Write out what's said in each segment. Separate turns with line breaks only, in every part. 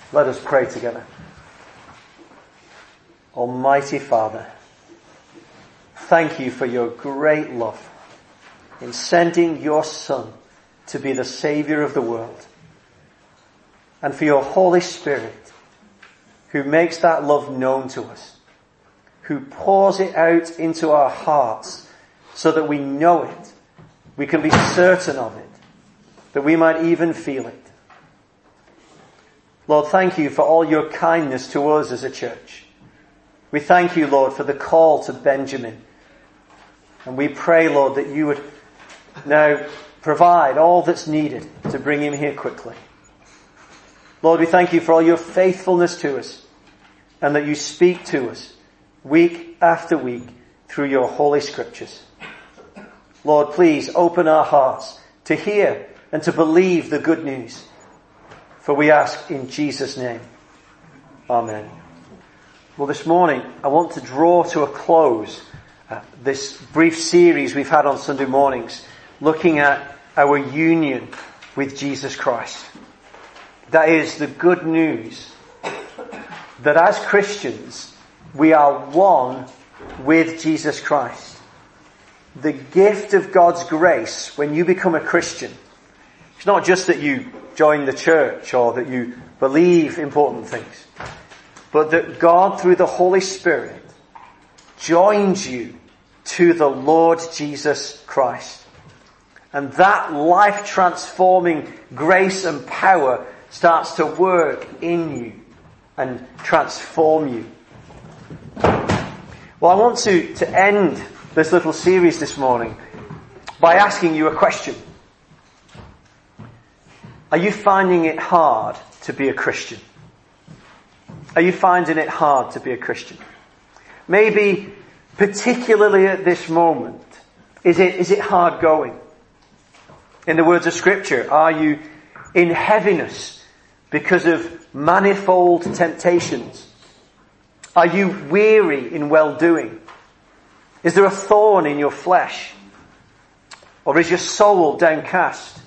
Let us pray together. Almighty Father, thank you for your great love in sending your Son to be the Saviour of the world, and for your Holy Spirit who makes that love known to us, who pours it out into our hearts so that we know it, we can be certain of it, that we might even feel it. Lord, thank you for all your kindness to us as a church. We thank you, Lord, for the call to Benjamin. And we pray, Lord, that you would now provide all that's needed to bring him here quickly. Lord, we thank you for all your faithfulness to us, and that you speak to us week after week through your holy scriptures. Lord, please open our hearts to hear and to believe the good news. For we ask in Jesus' name. Amen. Well, this morning I want to draw to a close this brief series we've had on Sunday mornings, looking at our union with Jesus Christ. That is the good news that as Christians we are one with Jesus Christ. The gift of God's grace when you become a Christian, it's not just that you join the church or that you believe important things, but that God through the Holy Spirit joins you to the Lord Jesus Christ. And that life-transforming grace and power starts to work in you and transform you. Well, I want to end this little series this morning by asking you a question. Are you finding it hard to be a Christian? Are you finding it hard to be a Christian? Maybe particularly at this moment, is it hard going? In the words of Scripture, are you in heaviness because of manifold temptations? Are you weary in well-doing? Is there a thorn in your flesh? Or is your soul downcast?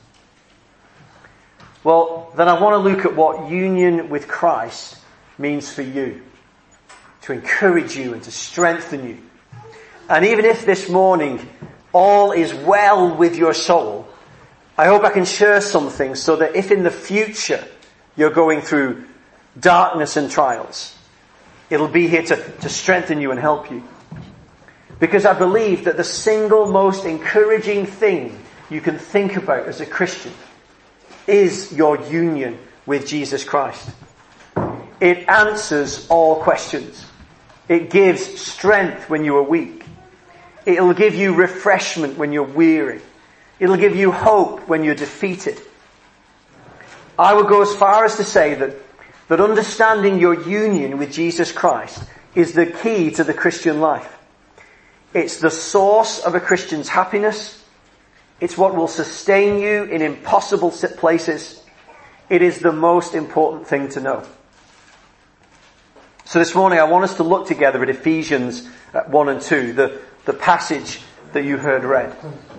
Well, then I want to look at what union with Christ means for you, to encourage you and to strengthen you. And even if this morning all is well with your soul, I hope I can share something so that if in the future you're going through darkness and trials, it'll be here to strengthen you and help you. Because I believe that the single most encouraging thing you can think about as a Christian is your union with Jesus Christ. It answers all questions. It gives strength when you are weak. It'll give you refreshment when you're weary. It'll give you hope when you're defeated. I would go as far as to say that understanding your union with Jesus Christ is the key to the Christian life. It's the source of a Christian's happiness. It's what will sustain you in impossible places. It is the most important thing to know. So this morning I want us to look together at Ephesians 1 and 2, the passage that you heard read.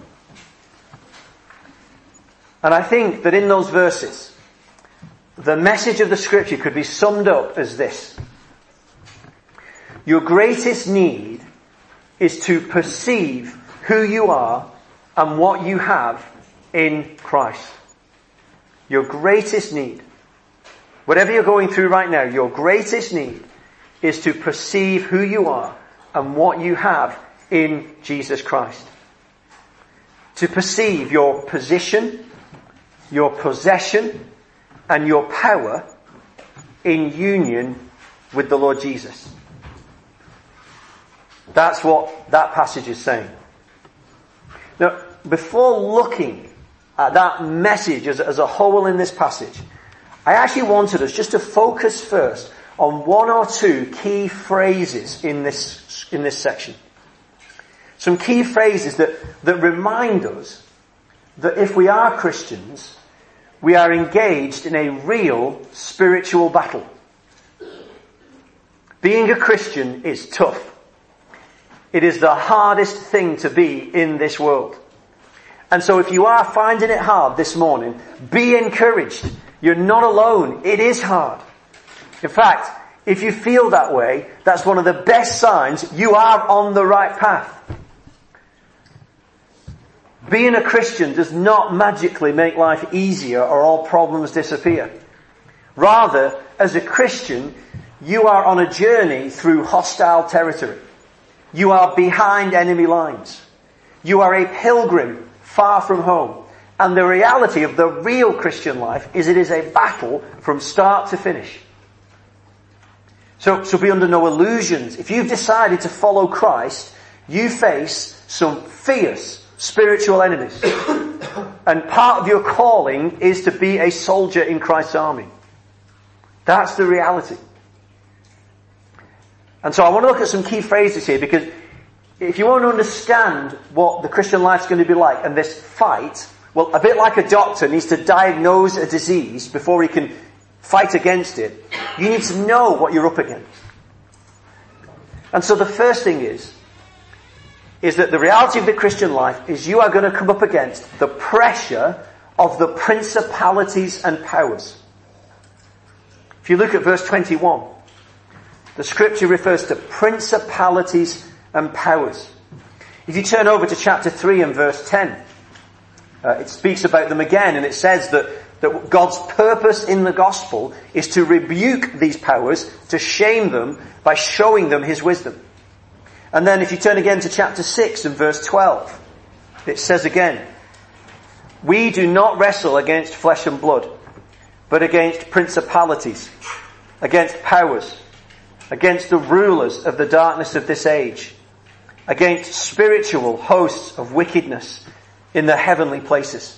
And I think that in those verses, the message of the Scripture could be summed up as this. Your greatest need is to perceive who you are and what you have in Christ. Your greatest need, whatever you're going through right now, your greatest need is to perceive who you are and what you have in Jesus Christ. To perceive your position, your possession, and your power in union with the Lord Jesus. That's what that passage is saying. Now, before looking at that message as a whole in this passage, I actually wanted us just to focus first on one or two key phrases in this section. Some key phrases that remind us that if we are Christians, we are engaged in a real spiritual battle. Being a Christian is tough. It is the hardest thing to be in this world. And so if you are finding it hard this morning, be encouraged. You're not alone. It is hard. In fact, if you feel that way, that's one of the best signs you are on the right path. Being a Christian does not magically make life easier or all problems disappear. Rather, as a Christian, you are on a journey through hostile territory. You are behind enemy lines. You are a pilgrim far from home. And the reality of the real Christian life is it is a battle from start to finish. So be under no illusions. If you've decided to follow Christ, you face some fierce spiritual enemies. And part of your calling is to be a soldier in Christ's army. That's the reality. And so I want to look at some key phrases here, because if you want to understand what the Christian life is going to be like and this fight, well, a bit like a doctor needs to diagnose a disease before he can fight against it, you need to know what you're up against. And so the first thing is that the reality of the Christian life is you are going to come up against the pressure of the principalities and powers. If you look at verse 21, the scripture refers to principalities and powers. If you turn over to chapter 3 and verse 10, it speaks about them again, and it says that God's purpose in the gospel is to rebuke these powers, to shame them by showing them his wisdom. And then if you turn again to chapter 6 and verse 12, it says again, "We do not wrestle against flesh and blood, but against principalities, against powers, against the rulers of the darkness of this age, against spiritual hosts of wickedness in the heavenly places."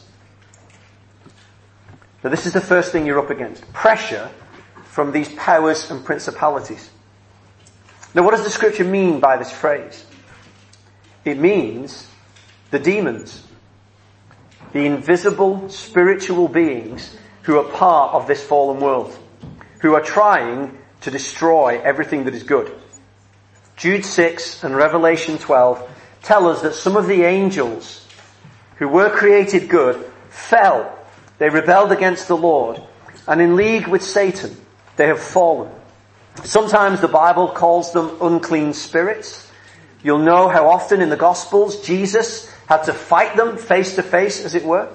So this is the first thing you're up against. Pressure from these powers and principalities. Now what does the scripture mean by this phrase? It means the demons. The invisible spiritual beings who are part of this fallen world. Who are trying to destroy everything that is good. Jude 6 and Revelation 12 tell us that some of the angels who were created good fell. They rebelled against the Lord, and in league with Satan, they have fallen. Sometimes the Bible calls them unclean spirits. You'll know how often in the Gospels Jesus had to fight them face to face, as it were.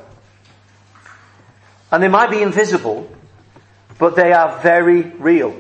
And they might be invisible, but they are very real.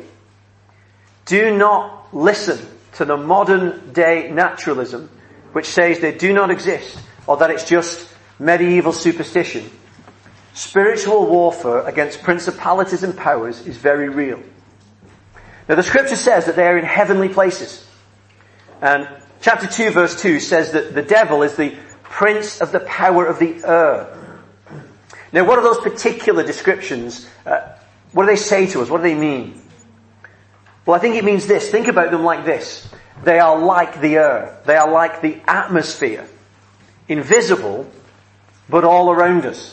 Do not listen to the modern day naturalism which says they do not exist or that it's just medieval superstition. Spiritual warfare against principalities and powers is very real. Now the scripture says that they are in heavenly places. And chapter 2 verse 2 says that the devil is the prince of the power of the air. Now what are those particular descriptions? What do they say to us? What do they mean? Well, I think it means this. Think about them like this. They are like the air. They are like the atmosphere. Invisible, but all around us.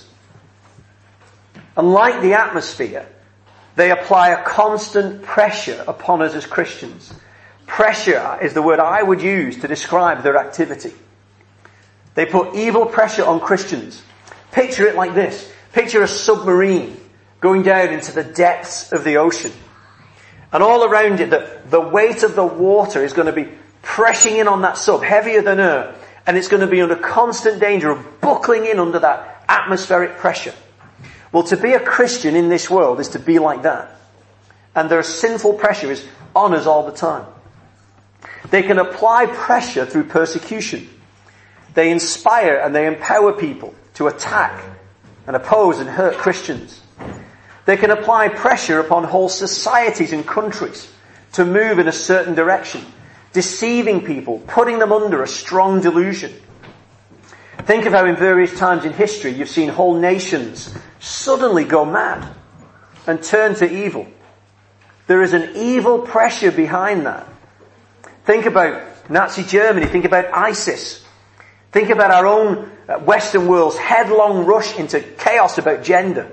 And like the atmosphere, they apply a constant pressure upon us as Christians. Pressure is the word I would use to describe their activity. They put evil pressure on Christians. Picture it like this. Picture a submarine going down into the depths of the ocean. And all around it, the weight of the water is going to be pressing in on that sub, heavier than air. And it's going to be under constant danger of buckling in under that atmospheric pressure. Well, to be a Christian in this world is to be like that. And their sinful pressure is on us all the time. They can apply pressure through persecution. They inspire and they empower people to attack and oppose and hurt Christians. They can apply pressure upon whole societies and countries to move in a certain direction, deceiving people, putting them under a strong delusion. Think of how in various times in history you've seen whole nations suddenly go mad and turn to evil. There is an evil pressure behind that. Think about Nazi Germany, think about ISIS. Think about our own Western world's headlong rush into chaos about gender.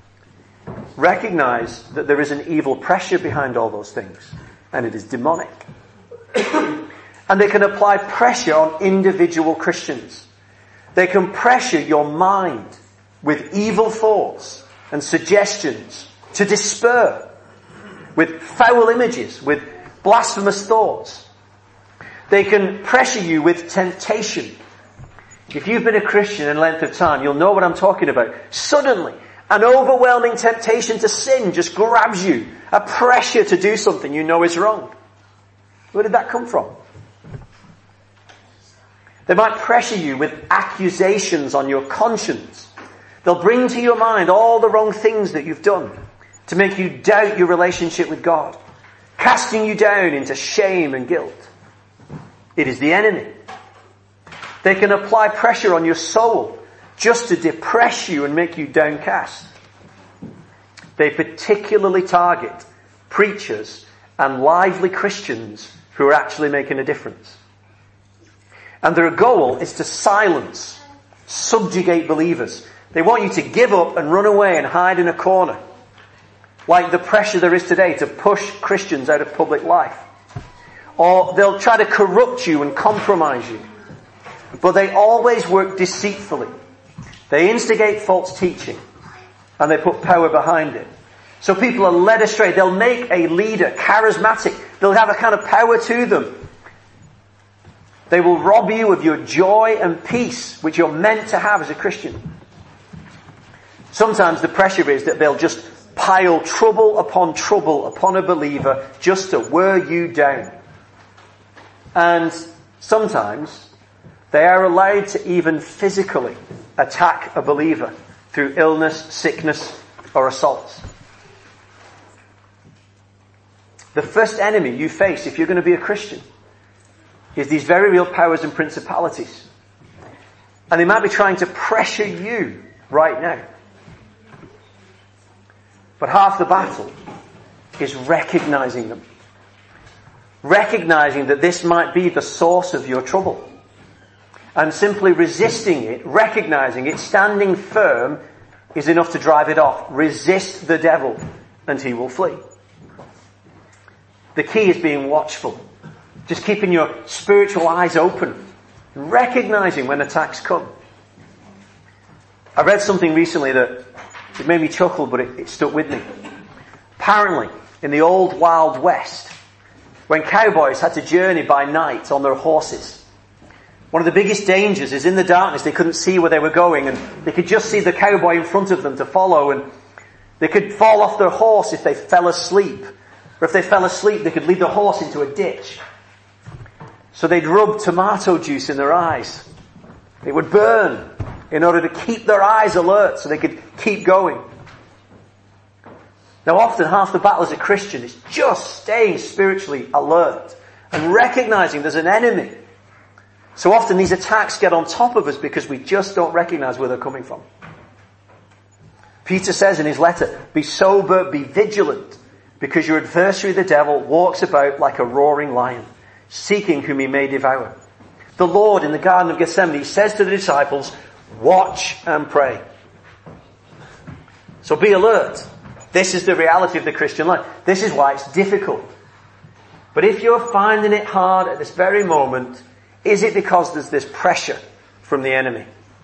Recognize that there is an evil pressure behind all those things, and it is demonic. And they can apply pressure on individual Christians. They can pressure your mind with evil thoughts and suggestions to despair. with foul images, with blasphemous thoughts. They can pressure you with temptation. If you've been a Christian in length of time, you'll know what I'm talking about. Suddenly, an overwhelming temptation to sin just grabs you. A pressure to do something you know is wrong. Where did that come from? They might pressure you with accusations on your conscience. They'll bring to your mind all the wrong things that you've done to make you doubt your relationship with God, casting you down into shame and guilt. It is the enemy. They can apply pressure on your soul just to depress you and make you downcast. They particularly target preachers and lively Christians who are actually making a difference. And their goal is to silence, subjugate believers. They want you to give up and run away and hide in a corner, like the pressure there is today to push Christians out of public life. Or they'll try to corrupt you and compromise you. But they always work deceitfully. They instigate false teaching and they put power behind it. So people are led astray. They'll make a leader charismatic. They'll have a kind of power to them. They will rob you of your joy and peace, which you're meant to have as a Christian. Sometimes the pressure is that they'll just pile trouble upon a believer just to wear you down. And sometimes they are allowed to even physically attack a believer through illness, sickness, or assaults. The first enemy you face if you're going to be a Christian is these very real powers and principalities. And they might be trying to pressure you right now. But half the battle is recognizing them. Recognizing that this might be the source of your trouble. And simply resisting it, recognizing it, standing firm is enough to drive it off. Resist the devil and he will flee. The key is being watchful. Just keeping your spiritual eyes open. Recognizing when attacks come. I read something recently that it made me chuckle, but it stuck with me. Apparently, in the old Wild West, when cowboys had to journey by night on their horses, one of the biggest dangers is in the darkness. They couldn't see where they were going, and they could just see the cowboy in front of them to follow, and they could fall off their horse if they fell asleep. Or if they fell asleep, they could lead the horse into a ditch. So they'd rub tomato juice in their eyes. It would burn in order to keep their eyes alert so they could keep going. Now often half the battle as a Christian is just staying spiritually alert and recognizing there's an enemy. So often these attacks get on top of us because we just don't recognize where they're coming from. Peter says in his letter, be sober, be vigilant, because your adversary the devil walks about like a roaring lion, seeking whom he may devour. The Lord in the Garden of Gethsemane, he says to the disciples, watch and pray. So be alert. This is the reality of the Christian life. This is why it's difficult. But if you're finding it hard at this very moment, is it because there's this pressure from the enemy?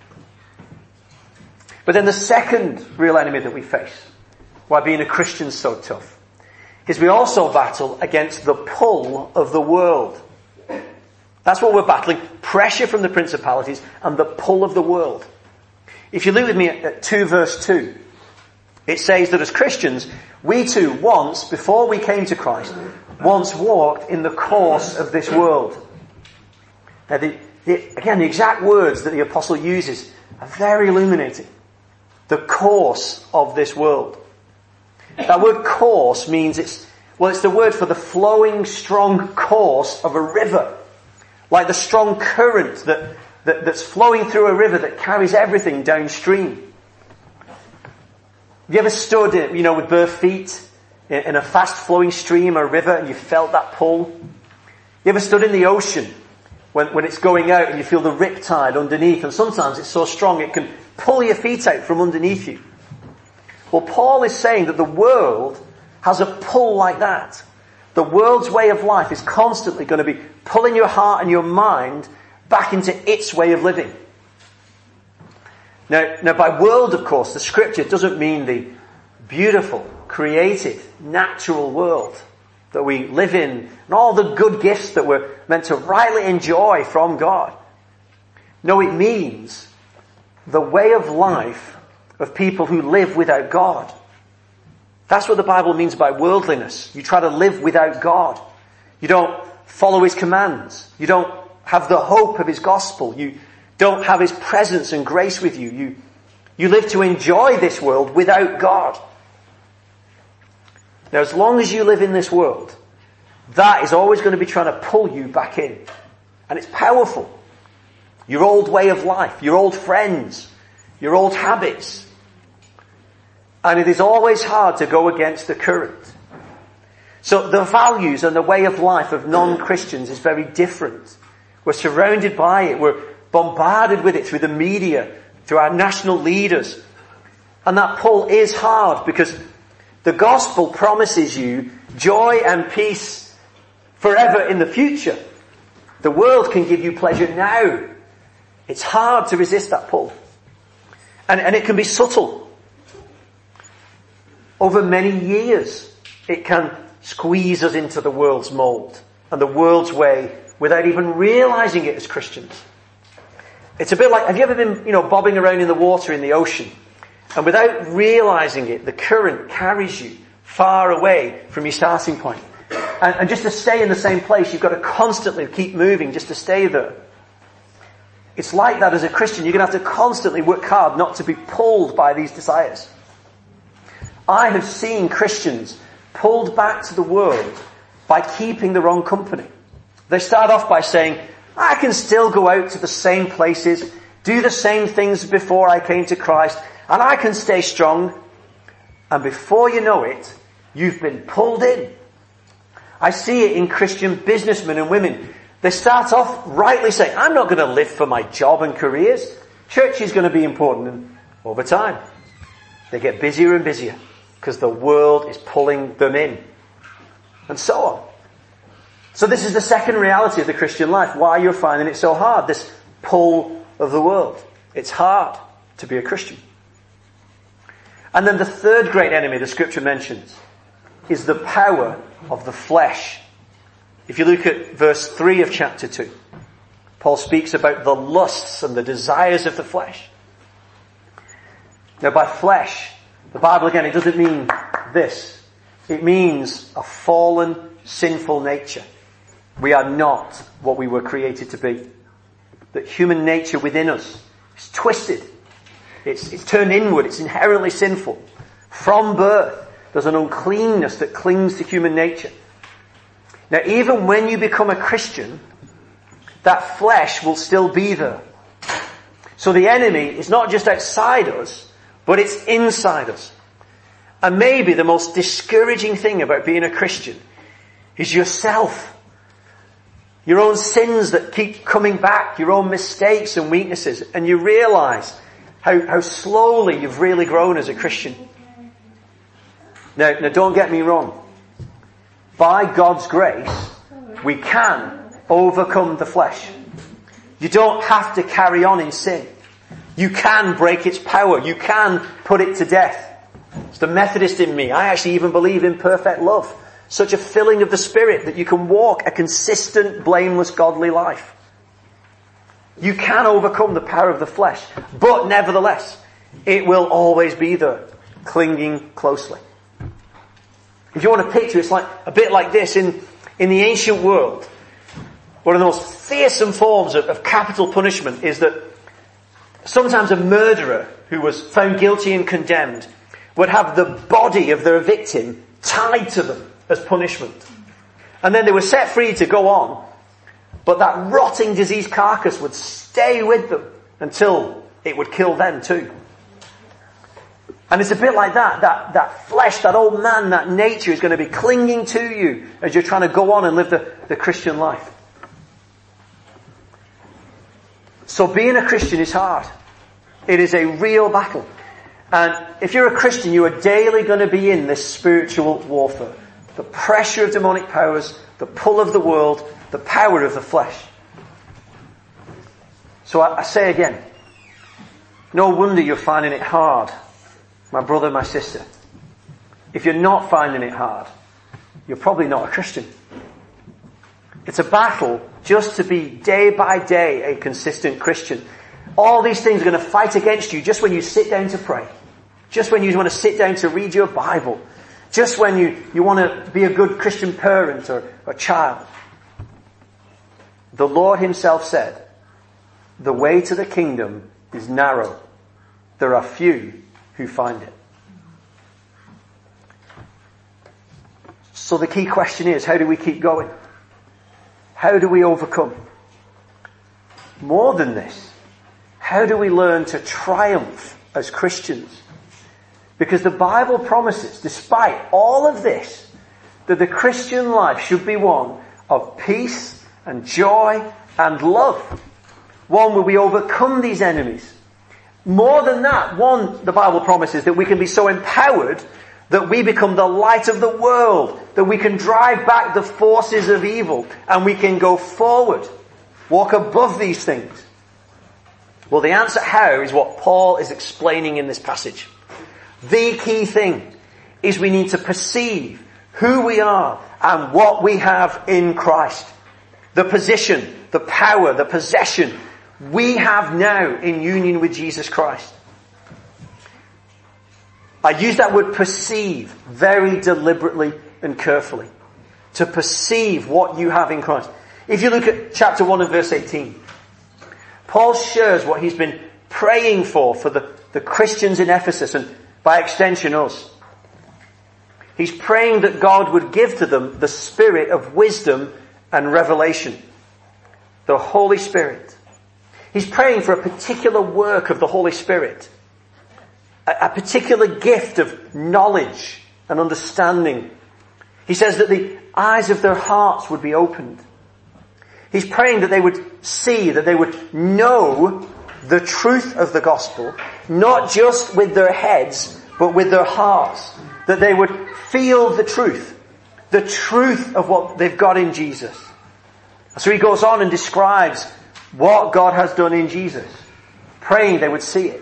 But then the second real enemy that we face, why being a Christian is so tough, is we also battle against the pull of the world. That's what we're battling. Pressure from the principalities and the pull of the world. If you look with me at 2 verse 2, it says that as Christians, we too once, before we came to Christ, once walked in the course of this world. Now again, the exact words that the apostle uses are very illuminating. The course of this world. That word course means it's the word for the flowing, strong course of a river. Like the strong current that's flowing through a river that carries everything downstream. Have you ever stood, with bare feet in a fast-flowing stream or river and you felt that pull? You ever stood in the ocean when it's going out and you feel the riptide underneath, and sometimes it's so strong it can pull your feet out from underneath you? Well, Paul is saying that the world has a pull like that. The world's way of life is constantly going to be pulling your heart and your mind back into its way of living. Now by world, of course, the scripture doesn't mean the beautiful, created, natural world that we live in, and all the good gifts that we're meant to rightly enjoy from God. No, it means the way of life of people who live without God. That's what the Bible means by worldliness. You try to live without God. You don't follow His commands. You don't have the hope of His gospel. You don't have His presence and grace with you. You live to enjoy this world without God. Now, as long as you live in this world, that is always going to be trying to pull you back in. And it's powerful. Your old way of life, your old friends, your old habits. And it is always hard to go against the current. So the values and the way of life of non-Christians is very different. We're surrounded by it. We're bombarded with it through the media, through our national leaders. And that pull is hard because the gospel promises you joy and peace forever in the future. The world can give you pleasure now. It's hard to resist that pull. And it can be subtle. Over many years, it can squeeze us into the world's mold and the world's way without even realizing it as Christians. It's a bit like, have you ever been, bobbing around in the water in the ocean? And without realizing it, the current carries you far away from your starting point. And just to stay in the same place, you've got to constantly keep moving just to stay there. It's like that as a Christian. You're going to have to constantly work hard not to be pulled by these desires. I have seen Christians pulled back to the world by keeping the wrong company. They start off by saying, I can still go out to the same places, do the same things before I came to Christ, and I can stay strong. And before you know it, you've been pulled in. I see it in Christian businessmen and women. They start off rightly saying, I'm not going to live for my job and careers. Church is going to be important. And over time, they get busier and busier because the world is pulling them in. And so on. So this is the second reality of the Christian life. Why you're finding it so hard. This pull of the world. It's hard to be a Christian. And then the third great enemy the scripture mentions is the power of the flesh. If you look at verse 3 of chapter 2, Paul speaks about the lusts and the desires of the flesh. Now by flesh, the Bible again, it doesn't mean this. It means a fallen, sinful nature. We are not what we were created to be. That human nature within us is twisted. It's turned inward. It's inherently sinful. From birth, there's an uncleanness that clings to human nature. Now, even when you become a Christian, that flesh will still be there. So the enemy is not just outside us, but it's inside us. And maybe the most discouraging thing about being a Christian is yourself. Your own sins that keep coming back, your own mistakes and weaknesses, and you realize how slowly you've really grown as a Christian. Now don't get me wrong. By God's grace, we can overcome the flesh. You don't have to carry on in sin. You can break its power. You can put it to death. It's the Methodist in me. I actually even believe in perfect love. Such a filling of the Spirit that you can walk a consistent, blameless, godly life. You can overcome the power of the flesh. But nevertheless, it will always be there, clinging closely. If you want to picture, it's like a bit like this. In the ancient world, one of the most fearsome forms of capital punishment is that sometimes a murderer who was found guilty and condemned would have the body of their victim tied to them as punishment. And then they were set free to go on, but that rotting diseased carcass would stay with them until it would kill them too. And it's a bit like that flesh, that old man, that nature is going to be clinging to you as you're trying to go on and live the Christian life. So being a Christian is hard. It is a real battle. And if you're a Christian, you are daily going to be in this spiritual warfare. The pressure of demonic powers, the pull of the world, the power of the flesh. So I say again, no wonder you're finding it hard, my brother, my sister. if you're not finding it hard, you're probably not a Christian. It's a battle just to be day by day a consistent Christian. All these things are going to fight against you just when you sit down to pray. Just when you want to sit down to read your Bible. Just when you want to be a good Christian parent or child. The Lord himself said, the way to the kingdom is narrow. There are few who find it. So the key question is, how do we keep going? How do we overcome? More than this, how do we learn to triumph as Christians? Because the Bible promises, despite all of this, that the Christian life should be one of peace and joy and love. One where we overcome these enemies. More than that, the Bible promises that we can be so empowered that we become the light of the world, that we can drive back the forces of evil, and we can go forward, walk above these things. Well, the answer how is what Paul is explaining in this passage. The key thing is we need to perceive who we are and what we have in Christ. The position, the power, the possession we have now in union with Jesus Christ. I use that word perceive very deliberately and carefully. To perceive what you have in Christ. If you look at chapter 1 and verse 18, Paul shares what he's been praying for the Christians in Ephesus and by extension us. He's praying that God would give to them the spirit of wisdom and revelation. The Holy Spirit. He's praying for a particular work of the Holy Spirit. A particular gift of knowledge and understanding. He says that the eyes of their hearts would be opened. He's praying that they would see, that they would know the truth of the gospel, not just with their heads, but with their hearts. That they would feel the truth of what they've got in Jesus. So he goes on and describes what God has done in Jesus, praying they would see it.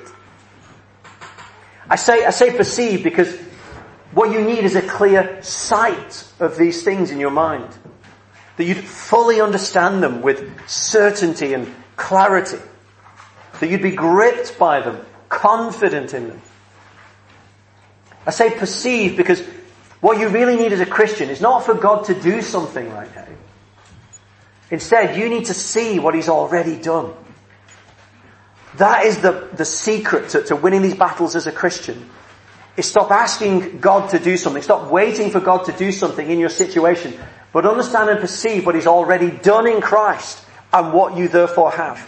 I say perceive because what you need is a clear sight of these things in your mind. That you'd fully understand them with certainty and clarity. That you'd be gripped by them, confident in them. I say perceive because what you really need as a Christian is not for God to do something right now. Instead, you need to see what He's already done. That is the secret to winning these battles as a Christian. Is stop asking God to do something. Stop waiting for God to do something in your situation. But understand and perceive what He's already done in Christ and what you therefore have.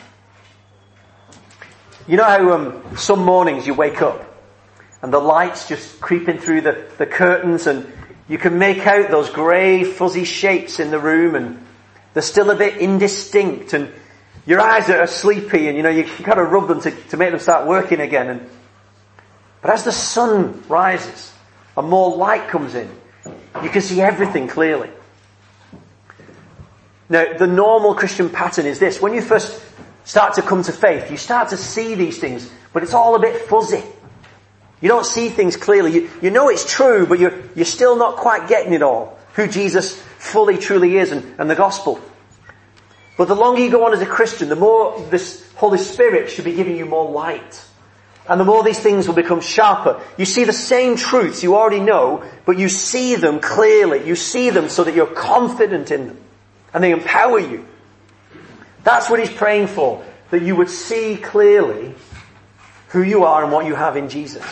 You know how some mornings you wake up and the light's just creeping through the curtains and you can make out those grey fuzzy shapes in the room and they're still a bit indistinct and your eyes are sleepy and you've got to rub them to make them start working again. But as the sun rises and more light comes in, you can see everything clearly. Now, the normal Christian pattern is this. When you first start to come to faith, you start to see these things, but it's all a bit fuzzy. You don't see things clearly. You know it's true, but you're still not quite getting it all. Who Jesus fully, truly is and the gospel. But the longer you go on as a Christian, the more this Holy Spirit should be giving you more light. And the more these things will become sharper. You see the same truths you already know, but you see them clearly. You see them so that you're confident in them. And they empower you. That's what He's praying for. That you would see clearly who you are and what you have in Jesus.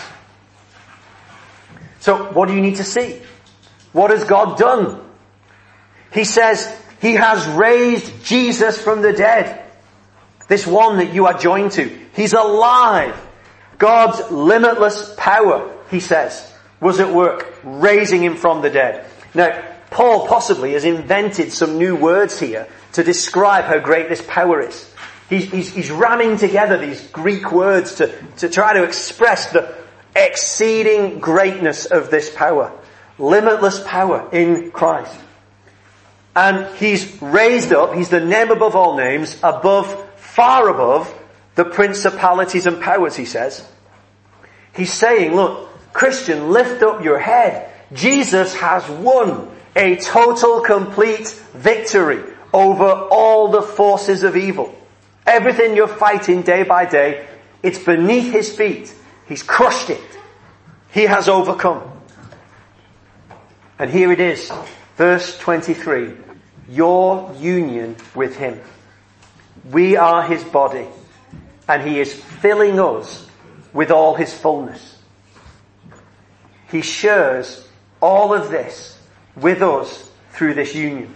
So, what do you need to see? What has God done? He says, He has raised Jesus from the dead. This one that you are joined to. He's alive. God's limitless power, He says, was at work, raising Him from the dead. Now, Paul possibly has invented some new words here to describe how great this power is. He's ramming together these Greek words to try to express the exceeding greatness of this power. Limitless power in Christ. And He's raised up, He's the name above all names, far above the principalities and powers, He says. He's saying, look, Christian, lift up your head. Jesus has won a total, complete victory over all the forces of evil. Everything you're fighting day by day, it's beneath his feet. He's crushed it. He has overcome. And here it is, verse 23. Your union with him. We are his body, and he is filling us with all his fullness. He shares all of this with us through this union.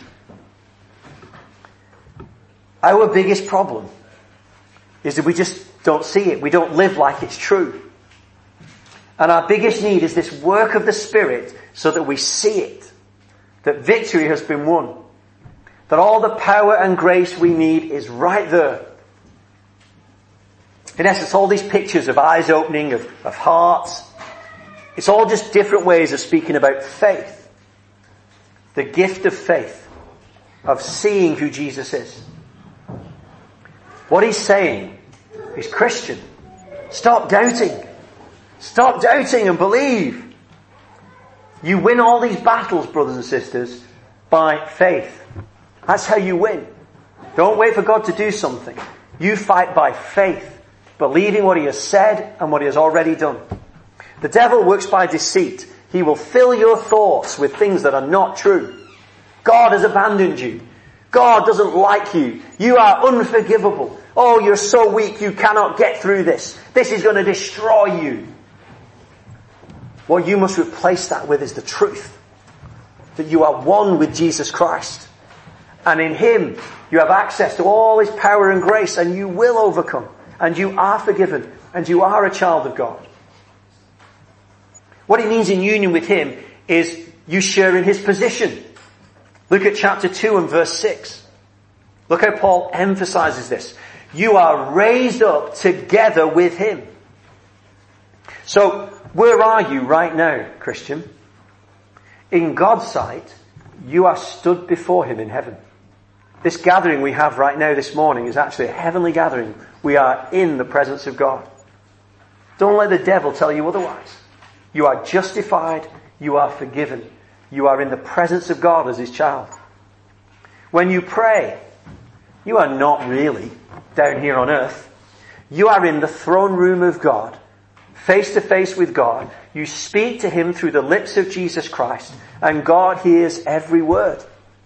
Our biggest problem is that we just don't see it. We don't live like it's true. And our biggest need is this work of the Spirit so that we see it. That victory has been won. That all the power and grace we need is right there. In essence, all these pictures of eyes opening, of hearts, it's all just different ways of speaking about faith. The gift of faith, of seeing who Jesus is. What he's saying is, Christian, stop doubting. Stop doubting and believe. You win all these battles, brothers and sisters, by faith. That's how you win. Don't wait for God to do something. You fight by faith, believing what he has said and what he has already done. The devil works by deceit. He will fill your thoughts with things that are not true. God has abandoned you. God doesn't like you. You are unforgivable. Oh, you're so weak, you cannot get through this. This is going to destroy you. What you must replace that with is the truth. That you are one with Jesus Christ. And in him, you have access to all his power and grace, and you will overcome. And you are forgiven. And you are a child of God. What it means in union with him is you share in his position. Look at chapter 2 and verse 6. Look how Paul emphasizes this. You are raised up together with him. So, where are you right now, Christian? In God's sight, you are stood before him in heaven. This gathering we have right now this morning is actually a heavenly gathering. We are in the presence of God. Don't let the devil tell you otherwise. You are justified. You are forgiven. You are in the presence of God as his child. When you pray, you are not really down here on earth. You are in the throne room of God, face to face with God. You speak to him through the lips of Jesus Christ, and God hears every word.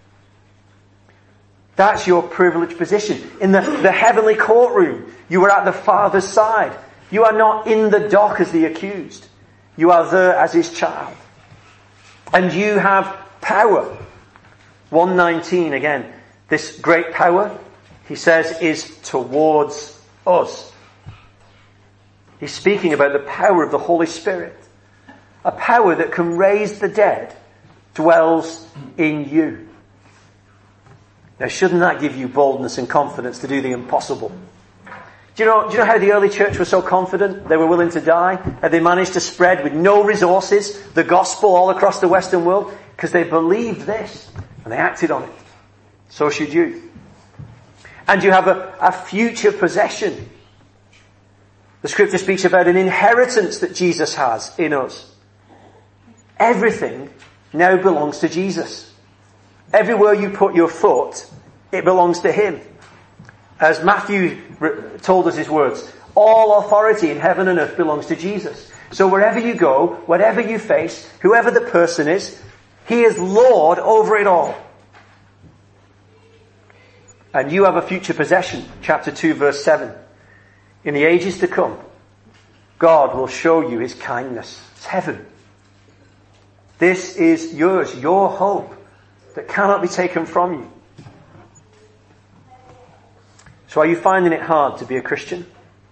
That's your privileged position. In the heavenly courtroom, you are at the Father's side. You are not in the dock as the accused. You are there as his child. And you have power. 1:19 again. This great power, he says, is towards us. He's speaking about the power of the Holy Spirit. A power that can raise the dead dwells in you. Now, shouldn't that give you boldness and confidence to do the impossible? Do you know how the early church was so confident they were willing to die? And they managed to spread with no resources the gospel all across the Western world? Because they believed this and they acted on it. So should you. And you have a future possession. The scripture speaks about an inheritance that Jesus has in us. Everything now belongs to Jesus. Everywhere you put your foot, it belongs to him. As Matthew told us his words, all authority in heaven and earth belongs to Jesus. So wherever you go, whatever you face, whoever the person is, he is Lord over it all. And you have a future possession. Chapter 2 verse 7. In the ages to come, God will show you his kindness. It's heaven. This is yours, your hope that cannot be taken from you. So are you finding it hard to be a Christian?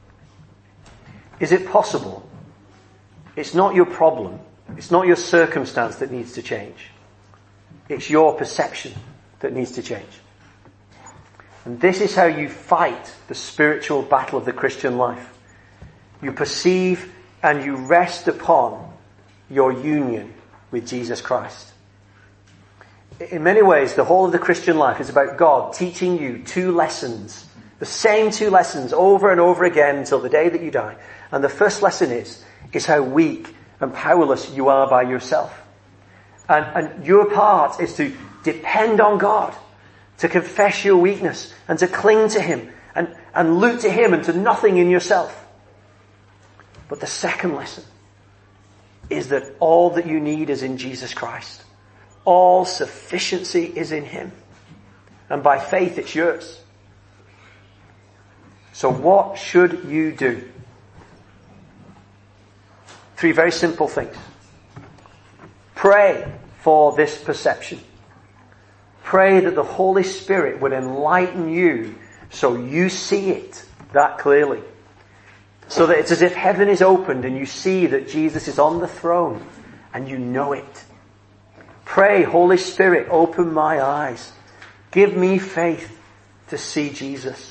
Is it possible? It's not your problem. It's not your circumstance that needs to change. It's your perception that needs to change. And this is how you fight the spiritual battle of the Christian life. You perceive and you rest upon your union with Jesus Christ. In many ways, the whole of the Christian life is about God teaching you two lessons. The same two lessons over and over again until the day that you die. And the first lesson is how weak and powerless you are by yourself. And your part is to depend on God, to confess your weakness and to cling to him and look to him and to nothing in yourself. But the second lesson is that all that you need is in Jesus Christ. All sufficiency is in him. And by faith it's yours. So what should you do? 3 very simple things. Pray for this perception. Pray that the Holy Spirit would enlighten you so you see it that clearly. So that it's as if heaven is opened and you see that Jesus is on the throne and you know it. Pray, Holy Spirit, open my eyes. Give me faith to see Jesus.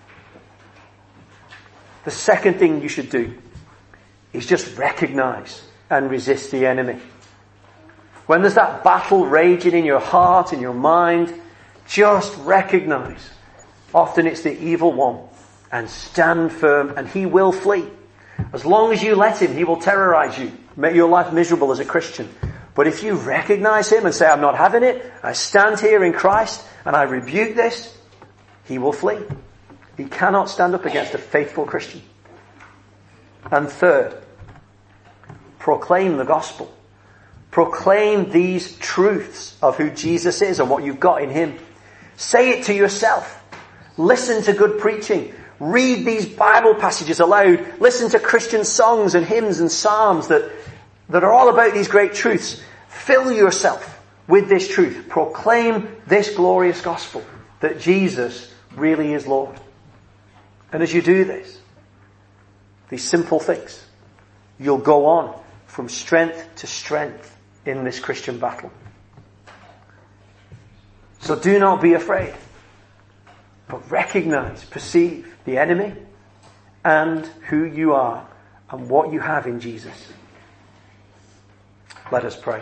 The second thing you should do is just recognize and resist the enemy. When there's that battle raging in your heart, in your mind, just recognize. Often it's the evil one. And stand firm, and he will flee. As long as you let him, he will terrorize you, make your life miserable as a Christian. But if you recognize him and say, I'm not having it, I stand here in Christ, and I rebuke this, he will flee. He cannot stand up against a faithful Christian. And third, proclaim the gospel. Proclaim these truths of who Jesus is and what you've got in him. Say it to yourself. Listen to good preaching. Read these Bible passages aloud. Listen to Christian songs and hymns and psalms that are all about these great truths. Fill yourself with this truth. Proclaim this glorious gospel that Jesus really is Lord. And as you do this, these simple things, you'll go on from strength to strength in this Christian battle. So do not be afraid, but recognize, perceive the enemy and who you are and what you have in Jesus. Let us pray.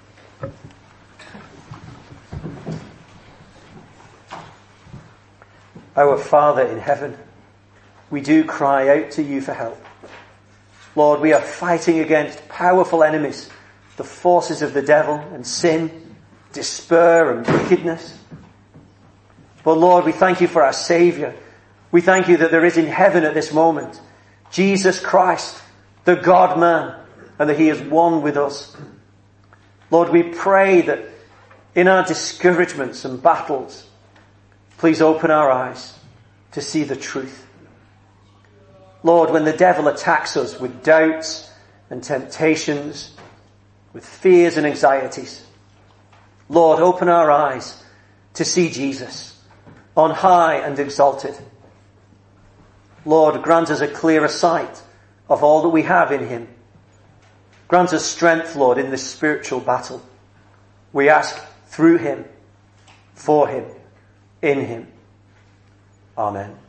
Our Father in heaven, we do cry out to you for help. Lord, we are fighting against powerful enemies, the forces of the devil and sin, despair and wickedness. But Lord, we thank you for our Saviour. We thank you that there is in heaven at this moment Jesus Christ, the God-man, and that he is one with us. Lord, we pray that in our discouragements and battles, please open our eyes to see the truth. Lord, when the devil attacks us with doubts and temptations, with fears and anxieties, Lord, open our eyes to see Jesus on high and exalted. Lord, grant us a clearer sight of all that we have in him. Grant us strength, Lord, in this spiritual battle. We ask through him, for him, in him. Amen.